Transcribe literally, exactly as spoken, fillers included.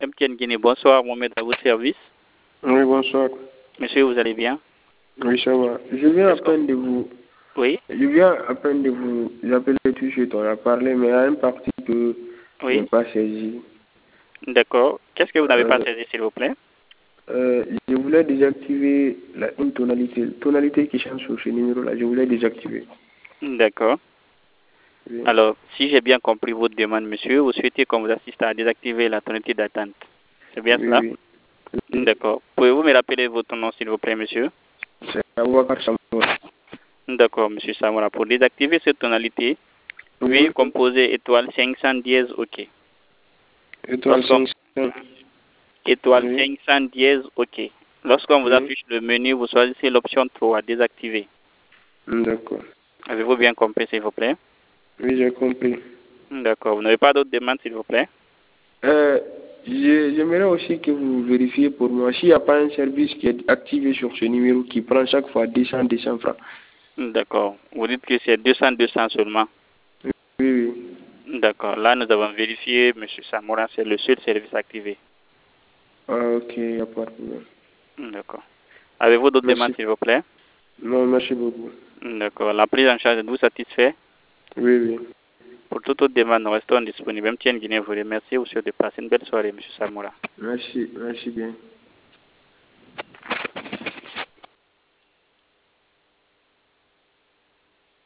M T N Guinée, bonsoir, Mohamed à votre service. Oui, bonsoir. Monsieur, vous allez bien? Oui, ça va. Je viens à peine de vous... Oui? Je viens à peine de vous appeler tout de suite, on a parlé, mais il y a une partie que je n'ai Oui? pas saisie. D'accord. Qu'est-ce que vous n'avez pas Euh, saisi, s'il vous plaît? euh, je voulais désactiver la, une tonalité, tonalité qui change sur ce numéro-là, je voulais désactiver. D'accord. Oui. Alors, si j'ai bien compris votre demande, monsieur, vous souhaitez qu'on vous assiste à désactiver la tonalité d'attente. C'est bien Oui, cela? oui. D'accord. Pouvez-vous me rappeler votre nom, s'il vous plaît, monsieur? C'est Abouakar Samoura. D'accord, monsieur Samora. Pour désactiver cette tonalité, veuillez Oui. composer étoile cinq cent dièse OK. Étoile Lorsqu'on cinq cents. étoile Oui. cinq cent dièse OK. Lorsqu'on vous Oui. affiche le menu, vous choisissez l'option trois, désactiver. D'accord. Avez-vous bien compris, s'il vous plaît? Oui, j'ai compris. D'accord. Vous n'avez pas d'autres demandes, s'il vous plaît? Euh, je- J'aimerais aussi que vous vérifiez pour moi s'il n'y a pas un service qui est activé sur ce numéro qui prend chaque fois deux cents, deux cents francs. D'accord. Vous dites que c'est deux cents, deux cents seulement. Oui, oui. D'accord. Là, nous avons vérifié, monsieur Samora, c'est le seul service activé. Ah, ok, il n'y a pas de problème. D'accord. Avez-vous d'autres demandes, Merci. s'il vous plaît? Non, merci beaucoup. D'accord. La prise en charge de vous satisfait? Oui, oui. Pour toute autre demande, nous restons disponibles. M T N Guinée vous remercie. Vous souhaite de passer une belle soirée, monsieur Samora. Merci, merci bien.